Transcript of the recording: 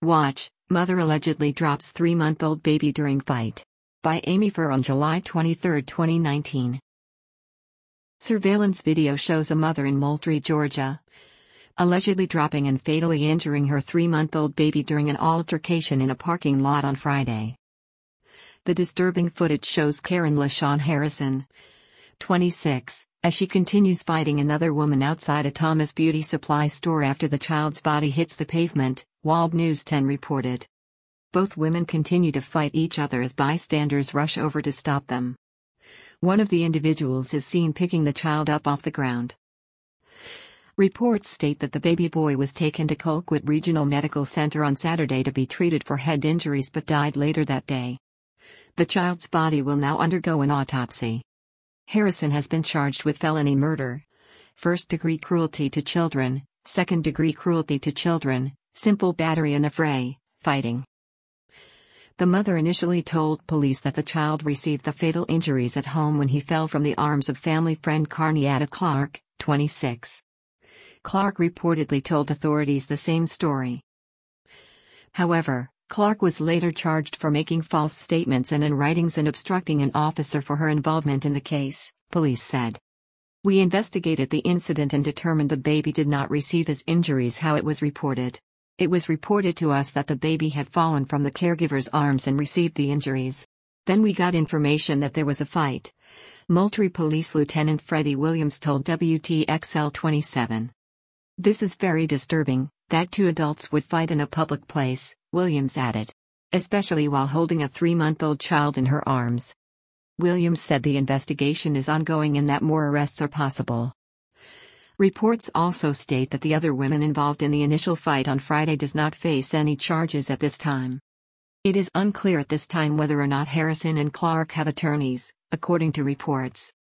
Watch, Mother allegedly drops 3-month-old baby during fight. By Amy Furr on July 23, 2019. Surveillance video shows a mother in Moultrie, Georgia, allegedly dropping and fatally injuring her 3-month-old baby during an altercation in a parking lot on Friday. The disturbing footage shows Karen LaShawn Harrison, 26, as she continues fighting another woman outside a Thomas Beauty Supply store after the child's body hits the pavement, WALB News 10 reported. Both women continue to fight each other as bystanders rush over to stop them. One of the individuals is seen picking the child up off the ground. Reports state that the baby boy was taken to Colquitt Regional Medical Center on Saturday to be treated for head injuries but died later that day. The child's body will now undergo an autopsy. Harrison has been charged with felony murder, first-degree cruelty to children, second-degree cruelty to children, simple battery and affray, fighting. The mother initially told police that the child received the fatal injuries at home when he fell from the arms of family friend Carniata Clark, 26. Clark reportedly told authorities the same story. However, Clark was later charged for making false statements and in writings and obstructing an officer for her involvement in the case, police said. We investigated the incident and determined the baby did not receive his injuries how it was reported. It was reported to us that the baby had fallen from the caregiver's arms and received the injuries. Then we got information that there was a fight. Moultrie Police Lieutenant Freddie Williams told WTXL 27. This is very disturbing, that two adults would fight in a public place, Williams added. Especially while holding a 3-month-old child in her arms. Williams said the investigation is ongoing and that more arrests are possible. Reports also state that the other women involved in the initial fight on Friday does not face any charges at this time. It is unclear at this time whether or not Harrison and Clark have attorneys, according to reports.